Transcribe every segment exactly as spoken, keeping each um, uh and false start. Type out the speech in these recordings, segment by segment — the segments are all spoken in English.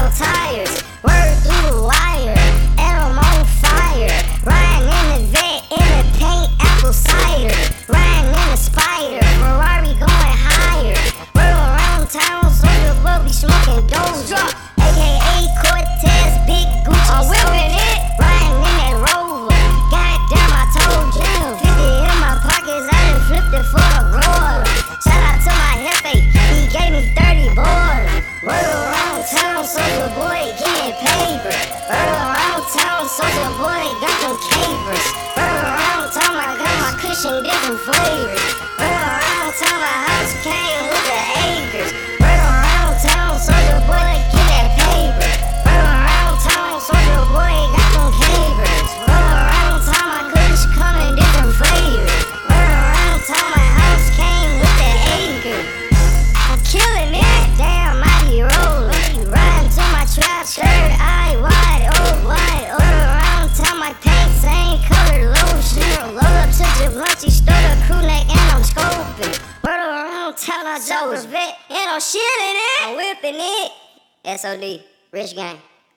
out tires, word through the wire, and I'm on fire. Riding in the vet, in the paint, apple cider. Riding in a spider, Ferrari going higher. Roll around town, Soulja Boy be smoking Doja, A K A Cortez, Big Gucci. I'm whipping it, riding in that Rover. Goddamn, I told you, fifty in my pockets, I done flipped it for a roller. Shout out to my Hefe, he gave me thirty board. Roll around town, Soulja Boy getting paper. Roll around town, Soulja Boy got them capers. Roll around town, I got my cushion different flavors. Roll around town, my house came with the acres. Roll around town, Soulja Boy get that paper. Roll around town, Soulja Boy got them capers. Roll around town, my cushion come in different flavors. Roll around town, my house came with the acres. I'm killing it, damn, I be rolling. Riding to my trap skirt, eye wide, oh wide. All around town, my paint same color lotion. Roll up to Jablonte, start a crew neck, and I'm scoping. Roll around town, I drove a vet, and I'm shitting it. I'm whipping it. S O D, Rich Gang.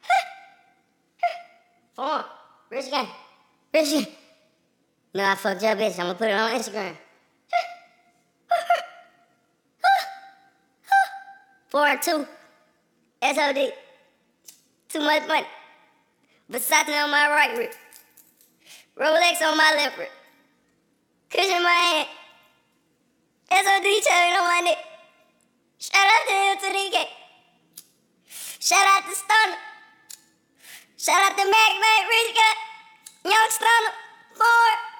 Form, Rich Gang, Rich Gang. No, I fucked your bitch, I'ma put it on Instagram. Four and two, S O D, too much money. Versace on my right wrist, Rolex on my left wrist, cushion in my hand, S O D cherry on my neck. Shout out to M to D K, shout out to Stunner, shout out to Mac Mac, Rich Guy, Young Stunner, Ford.